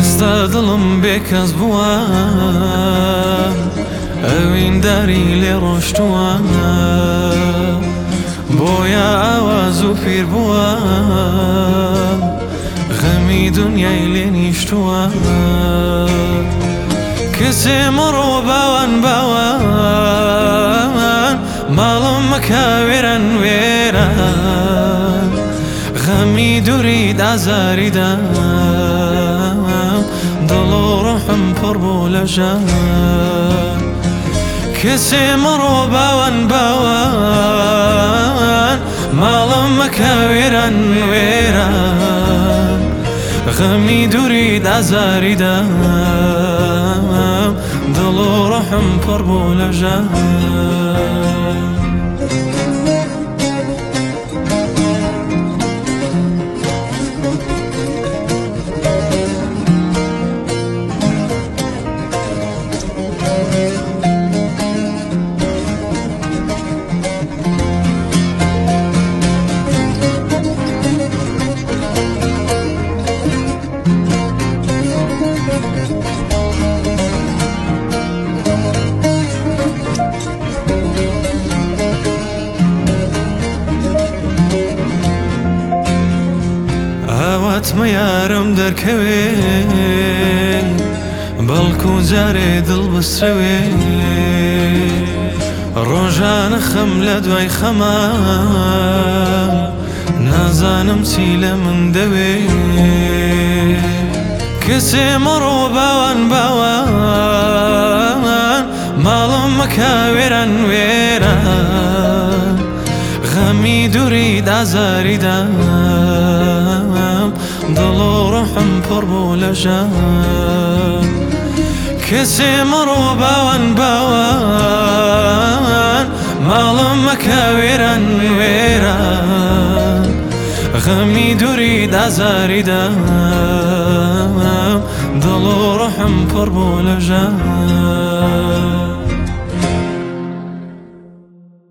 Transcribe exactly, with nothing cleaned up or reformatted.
خسته دڵم بێکەس بووە ئەوینداری لێ ڕۆشتووە بۆیە ئاواز و پیر بووە غەمی دونیای لێ نیشتووە کەسێ مەڕۆ باوان باوان ماڵم مەکە وێران وێران غەمی دوورید ئازاریدا دڵ و ڕۆحم پڕ بوو لە ژان کەسێ مەڕۆ باوان باوان ماڵم مەکە وێران وێران غەمی دوورید ئازاریدا دڵ و ڕۆحم پڕ بوو لە ژان ئەواتمە یارم دەرکەوێ بەڵکو جارێ دڵ بسترەوێ ڕۆژانە خەم لە دوای خەمە نازانم چی لە من دەوێ کەسێ مەڕۆ باوان باوان ماڵم مەکە وێران وێران غەمی دوورید ئازاریدا دڵ و ڕۆحم پڕ بوو لە ژان کەسێ مەڕۆ باوان باوان ماڵم مەکە وێران وێران غەمی دوورید ئازاریدا دڵ و ڕۆحم پڕ بوو لە ژان